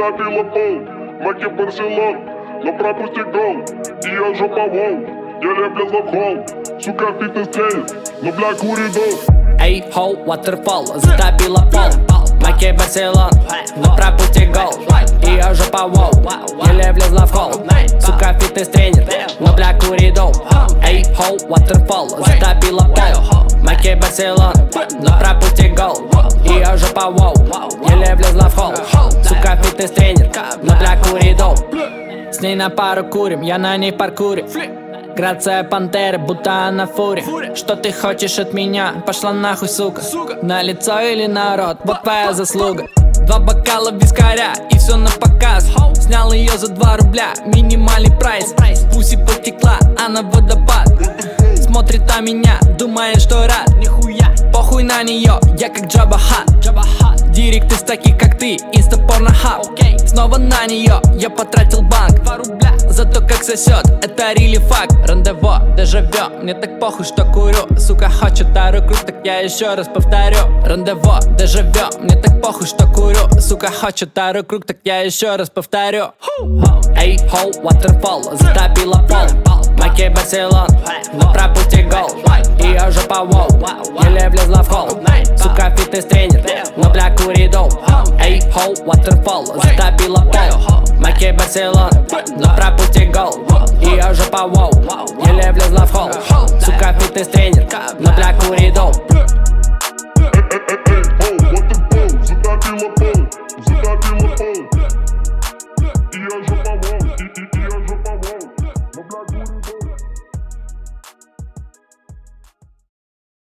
затопила пол. Маки Барселон, но пропусти гол. Ее жопа воу, еле влезла в холл. Сука, фитнес тренер, но бля куридол. Эй, хоу, waterfall, затопила пол. Маки Барселон, но пропусти гол. Ее жопа воу, еле влезла в холл. Сука, фитнес-тренер, но бля куридол. Эй, хоу, waterfall, затопила пол. Маки Барселон, но пропусти гол. Ее жопа воу, еле влезла в холл. Сука, фитнес-тренер, но бля куридол. С ней на пару курим, я на ней паркуре. Грация пантеры, будто она фури. Что ты хочешь от меня? Пошла нахуй, сука. На лицо или на рот, вот твоя заслуга. 2 бокала вискаря и все на показ. Снял ее за 2 рубля, минимальный прайс. Пуси потекла, она водопад. Смотрит на меня, думает, что рад. Нихуя, похуй на нее, я как Джаба Хат. Директ из таких как ты, инстапорно хаб. Снова на нее, я потратил банк. 2 рубля за то, как сосет, это рили факт. Рандево, дежавю, мне так похуй, что курю. Сука хочет дару круг, так я еще раз повторю. Рандево, дежавю, мне так похуй, что курю. Сука хочет дару круг, так я еще раз повторю. Эй, хоу, waterfall, затопила пол. Маки Барселон, но пропусти гол. Ее жопа воу, еле влезла в холл. Сука фитнес-тренер, но бля куридол. Эй, хоу, waterfall, затопила пол. Маки Барселон, но пропусти гол. Ее жопа воу, еле влезла в холл. Сука фитнес-тренер, но бля куридол.